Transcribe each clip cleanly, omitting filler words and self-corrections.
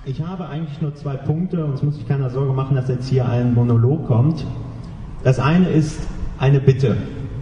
Ich habe eigentlich nur 2 Punkte und es muss sich keiner Sorge machen, dass jetzt hier ein Monolog kommt. Das eine ist eine Bitte.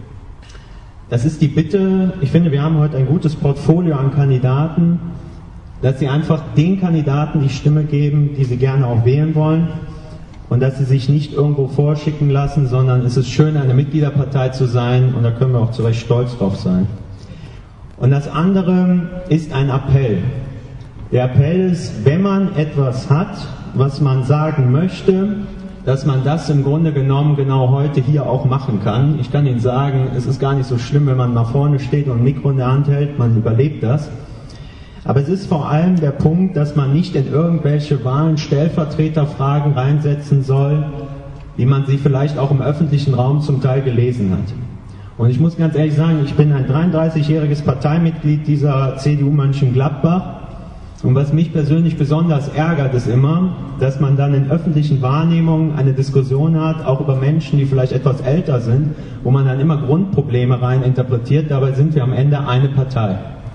Das ist die Bitte, ich finde, wir haben heute ein gutes Portfolio an Kandidaten, dass Sie einfach den Kandidaten die Stimme geben, die Sie gerne auch wählen wollen und dass Sie sich nicht irgendwo vorschicken lassen, sondern es ist schön, eine Mitgliederpartei zu sein und da können wir auch zu Recht stolz drauf sein. Und das andere ist ein Appell. Der Appell ist, wenn man etwas hat, was man sagen möchte, dass man das im Grunde genommen genau heute hier auch machen kann. Ich kann Ihnen sagen, es ist gar nicht so schlimm, wenn man nach vorne steht und ein Mikro in der Hand hält, man überlebt das. Aber es ist vor allem der Punkt, dass man nicht in irgendwelche Wahlen Stellvertreterfragen reinsetzen soll, wie man sie vielleicht auch im öffentlichen Raum zum Teil gelesen hat. Und ich muss ganz ehrlich sagen, ich bin ein 33-jähriges Parteimitglied dieser CDU Mönchengladbach. Und was mich persönlich besonders ärgert, ist immer, dass man dann in öffentlichen Wahrnehmungen eine Diskussion hat, auch über Menschen, die vielleicht etwas älter sind, wo man dann immer Grundprobleme rein interpretiert. Dabei sind wir am Ende eine Partei.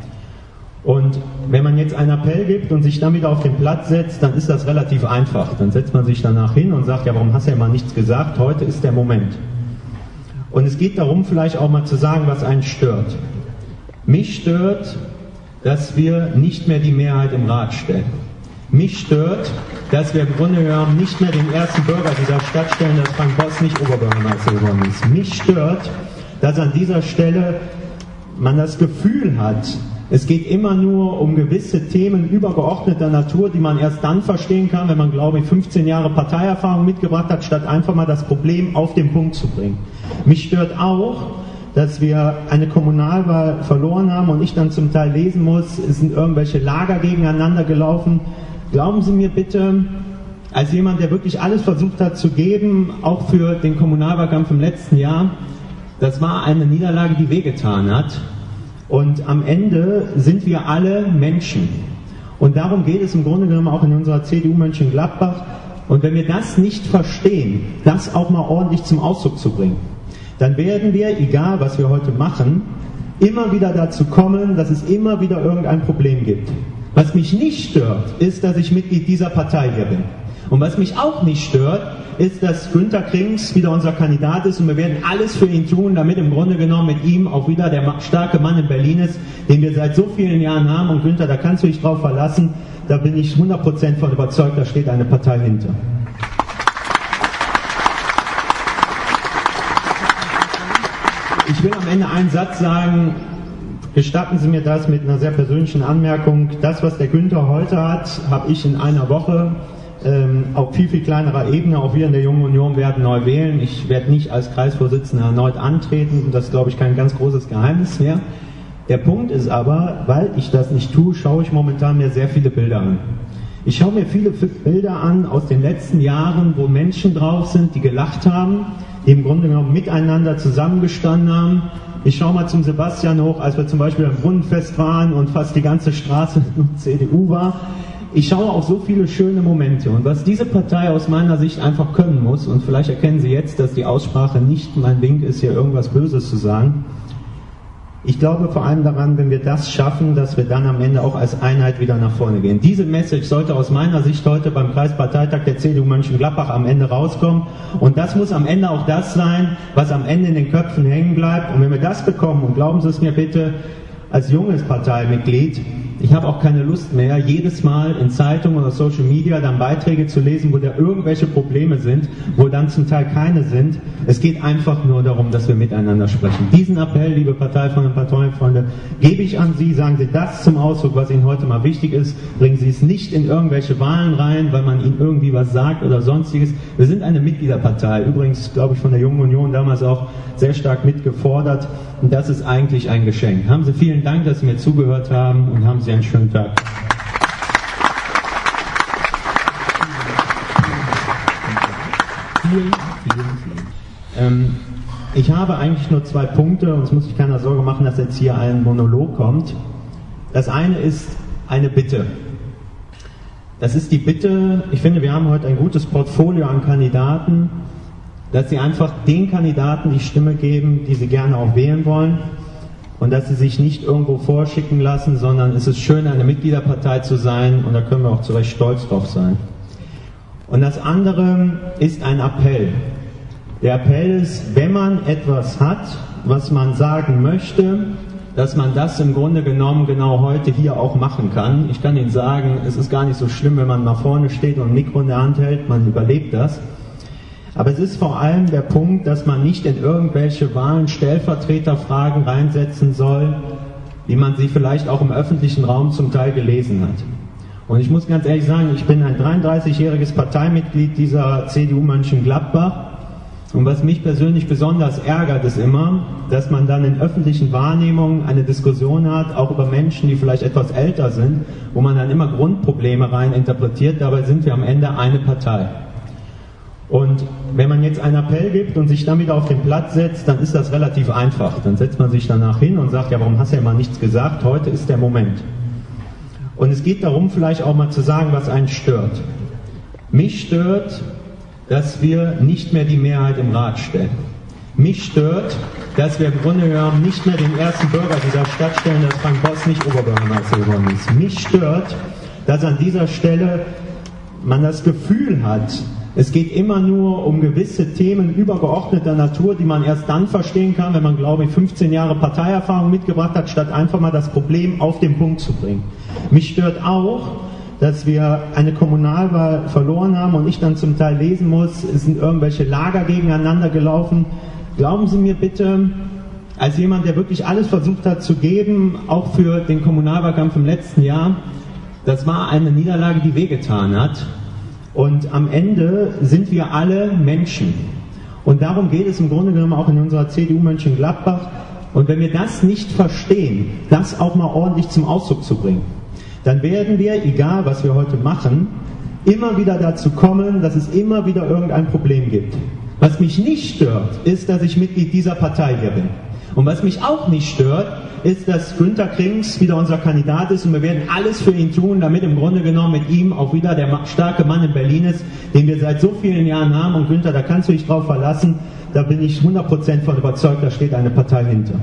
Und wenn man jetzt einen Appell gibt und sich dann wieder auf den Platz setzt, dann ist das relativ einfach. Dann setzt man sich danach hin und sagt, ja, warum hast du ja mal nichts gesagt? Heute ist der Moment. Und es geht darum, vielleicht auch mal zu sagen, was einen stört. Mich stört, dass wir nicht mehr die Mehrheit im Rat stellen. Mich stört, dass wir im Grunde genommen nicht mehr den ersten Bürger dieser Stadt stellen, dass Frank Boss nicht Oberbürgermeister geworden ist. Mich stört, dass an dieser Stelle man das Gefühl hat, es geht immer nur um gewisse Themen übergeordneter Natur, die man erst dann verstehen kann, wenn man, glaube ich, 15 Jahre Parteierfahrung mitgebracht hat, statt einfach mal das Problem auf den Punkt zu bringen. Mich stört auch, dass wir eine Kommunalwahl verloren haben und ich dann zum Teil lesen muss, es sind irgendwelche Lager gegeneinander gelaufen. Glauben Sie mir bitte, als jemand, der wirklich alles versucht hat zu geben, auch für den Kommunalwahlkampf im letzten Jahr, das war eine Niederlage, die wehgetan hat. Und am Ende sind wir alle Menschen. Und darum geht es im Grunde genommen auch in unserer CDU Mönchengladbach. Und wenn wir das nicht verstehen, das auch mal ordentlich zum Ausdruck zu bringen, dann werden wir, egal was wir heute machen, immer wieder dazu kommen, dass es immer wieder irgendein Problem gibt. Was mich nicht stört, ist, dass ich Mitglied dieser Partei hier bin. Und was mich auch nicht stört, ist, dass Günter Krings wieder unser Kandidat ist und wir werden alles für ihn tun, damit im Grunde genommen mit ihm auch wieder der starke Mann in Berlin ist, den wir seit so vielen Jahren haben. Und Günter, da kannst du dich drauf verlassen, da bin ich 100% von überzeugt, da steht eine Partei hinter. Ich will am Ende einen Satz sagen, gestatten Sie mir das mit einer sehr persönlichen Anmerkung. Das, was der Günther heute hat, habe ich in einer Woche auf viel, viel kleinerer Ebene. Auch wir in der Jungen Union werden neu wählen. Ich werde nicht als Kreisvorsitzender erneut antreten und das ist, glaube ich, kein ganz großes Geheimnis mehr. Der Punkt ist aber, weil ich das nicht tue, schaue ich momentan mir sehr viele Bilder an. Ich schaue mir viele Bilder an aus den letzten Jahren, wo Menschen drauf sind, die gelacht haben, die im Grunde genommen miteinander zusammengestanden haben. Ich schaue mal zum Sebastian hoch, als wir zum Beispiel am Brunnenfest waren und fast die ganze Straße nur CDU war. Ich schaue auf so viele schöne Momente. Und was diese Partei aus meiner Sicht einfach können muss, und vielleicht erkennen Sie jetzt, dass die Aussprache nicht mein Wink ist, hier irgendwas Böses zu sagen. Ich glaube vor allem daran, wenn wir das schaffen, dass wir dann am Ende auch als Einheit wieder nach vorne gehen. Diese Message sollte aus meiner Sicht heute beim Kreisparteitag der CDU Mönchengladbach am Ende rauskommen. Und das muss am Ende auch das sein, was am Ende in den Köpfen hängen bleibt. Und wenn wir das bekommen, und glauben Sie es mir bitte, als junges Parteimitglied, ich habe auch keine Lust mehr, jedes Mal in Zeitungen oder Social Media dann Beiträge zu lesen, wo da irgendwelche Probleme sind, wo dann zum Teil keine sind. Es geht einfach nur darum, dass wir miteinander sprechen. Diesen Appell, liebe Parteifreunde und Parteienfreunde, gebe ich an Sie. Sagen Sie das zum Ausdruck, was Ihnen heute mal wichtig ist. Bringen Sie es nicht in irgendwelche Wahlen rein, weil man Ihnen irgendwie was sagt oder sonstiges. Wir sind eine Mitgliederpartei. Übrigens, glaube ich, von der Jungen Union damals auch sehr stark mitgefordert. Und das ist eigentlich ein Geschenk. Haben Sie vielen Dank, dass Sie mir zugehört haben und haben Sie einen schönen Tag. Ich habe eigentlich nur 2 Punkte und es muss sich keiner Sorge machen, dass jetzt hier ein Monolog kommt. Das eine ist eine Bitte. Das ist die Bitte, ich finde, wir haben heute ein gutes Portfolio an Kandidaten, dass Sie einfach den Kandidaten die Stimme geben, die Sie gerne auch wählen wollen und dass sie sich nicht irgendwo vorschicken lassen, sondern es ist schön, eine Mitgliederpartei zu sein und da können wir auch zu Recht stolz drauf sein. Und das andere ist ein Appell. Der Appell ist, wenn man etwas hat, was man sagen möchte, dass man das im Grunde genommen genau heute hier auch machen kann. Ich kann Ihnen sagen, es ist gar nicht so schlimm, wenn man nach vorne steht und ein Mikro in der Hand hält, man überlebt das. Aber es ist vor allem der Punkt, dass man nicht in irgendwelche Wahlen Stellvertreterfragen reinsetzen soll, wie man sie vielleicht auch im öffentlichen Raum zum Teil gelesen hat. Und ich muss ganz ehrlich sagen, ich bin ein 33-jähriges Parteimitglied dieser CDU Mönchengladbach. Und was mich persönlich besonders ärgert, ist immer, dass man dann in öffentlichen Wahrnehmungen eine Diskussion hat, auch über Menschen, die vielleicht etwas älter sind, wo man dann immer Grundprobleme rein interpretiert. Dabei sind wir am Ende eine Partei. Und wenn man jetzt einen Appell gibt und sich dann wieder auf den Platz setzt, dann ist das relativ einfach. Dann setzt man sich danach hin und sagt, ja, warum hast du ja mal nichts gesagt? Heute ist der Moment. Und es geht darum, vielleicht auch mal zu sagen, was einen stört. Mich stört, dass wir nicht mehr die Mehrheit im Rat stellen. Mich stört, dass wir im Grunde genommen nicht mehr den ersten Bürger dieser Stadt stellen, dass Frank Boss nicht Oberbürgermeister geworden ist. Mich stört, dass an dieser Stelle man das Gefühl hat, es geht immer nur um gewisse Themen übergeordneter Natur, die man erst dann verstehen kann, wenn man, glaube ich, 15 Jahre Parteierfahrung mitgebracht hat, statt einfach mal das Problem auf den Punkt zu bringen. Mich stört auch, dass wir eine Kommunalwahl verloren haben und ich dann zum Teil lesen muss, es sind irgendwelche Lager gegeneinander gelaufen. Glauben Sie mir bitte, als jemand, der wirklich alles versucht hat zu geben, auch für den Kommunalwahlkampf im letzten Jahr, das war eine Niederlage, die wehgetan hat. Und am Ende sind wir alle Menschen. Und darum geht es im Grunde genommen auch in unserer CDU Mönchengladbach. Und wenn wir das nicht verstehen, das auch mal ordentlich zum Ausdruck zu bringen, dann werden wir, egal was wir heute machen, immer wieder dazu kommen, dass es immer wieder irgendein Problem gibt. Was mich nicht stört, ist, dass ich Mitglied dieser Partei hier bin. Und was mich auch nicht stört, ist, dass Günter Krings wieder unser Kandidat ist und wir werden alles für ihn tun, damit im Grunde genommen mit ihm auch wieder der starke Mann in Berlin ist, den wir seit so vielen Jahren haben. Und Günter, da kannst du dich drauf verlassen, da bin ich 100% von überzeugt, da steht eine Partei hinter.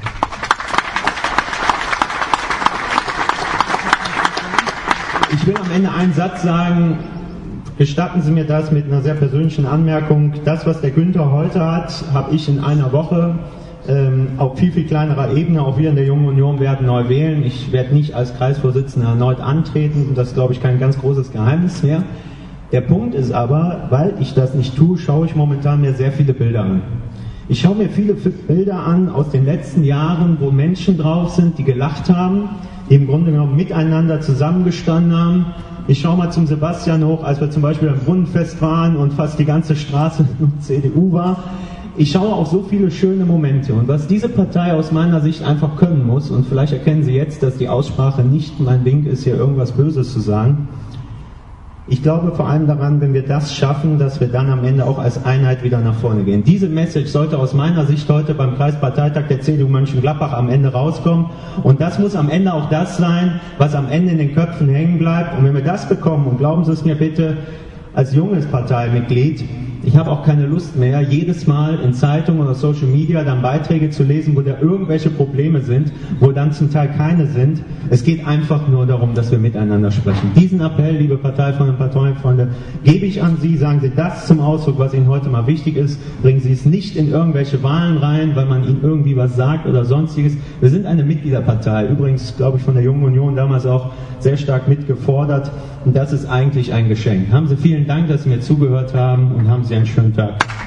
Ich will am Ende einen Satz sagen, gestatten Sie mir das mit einer sehr persönlichen Anmerkung. Das, was der Günther heute hat, habe ich in einer Woche auf viel, viel kleinerer Ebene. Auch wir in der Jungen Union werden neu wählen. Ich werde nicht als Kreisvorsitzender erneut antreten und das ist, glaube ich, kein ganz großes Geheimnis mehr. Der Punkt ist aber, weil ich das nicht tue, schaue ich momentan mir sehr viele Bilder an. Ich schaue mir viele Bilder an aus den letzten Jahren, wo Menschen drauf sind, die gelacht haben, die im Grunde genommen miteinander zusammengestanden haben. Ich schaue mal zum Sebastian hoch, als wir zum Beispiel am Brunnenfest waren und fast die ganze Straße CDU war. Ich schaue auf so viele schöne Momente und was diese Partei aus meiner Sicht einfach können muss, und vielleicht erkennen Sie jetzt, dass die Aussprache nicht mein Ding ist, hier irgendwas Böses zu sagen. Ich glaube vor allem daran, wenn wir das schaffen, dass wir dann am Ende auch als Einheit wieder nach vorne gehen. Diese Message sollte aus meiner Sicht heute beim Kreisparteitag der CDU Mönchengladbach am Ende rauskommen. Und das muss am Ende auch das sein, was am Ende in den Köpfen hängen bleibt. Und wenn wir das bekommen, und glauben Sie es mir bitte, als junges Parteimitglied, ich habe auch keine Lust mehr, jedes Mal in Zeitungen oder Social Media dann Beiträge zu lesen, wo da irgendwelche Probleme sind, wo dann zum Teil keine sind. Es geht einfach nur darum, dass wir miteinander sprechen. Diesen Appell, liebe Parteifreunde und Parteienfreunde, gebe ich an Sie. Sagen Sie das zum Ausdruck, was Ihnen heute mal wichtig ist. Bringen Sie es nicht in irgendwelche Wahlen rein, weil man Ihnen irgendwie was sagt oder sonstiges. Wir sind eine Mitgliederpartei. Übrigens, glaube ich, von der Jungen Union damals auch sehr stark mitgefordert. Und das ist eigentlich ein Geschenk. Haben Sie vielen Dank, dass Sie mir zugehört haben und haben Sie einen schönen Tag.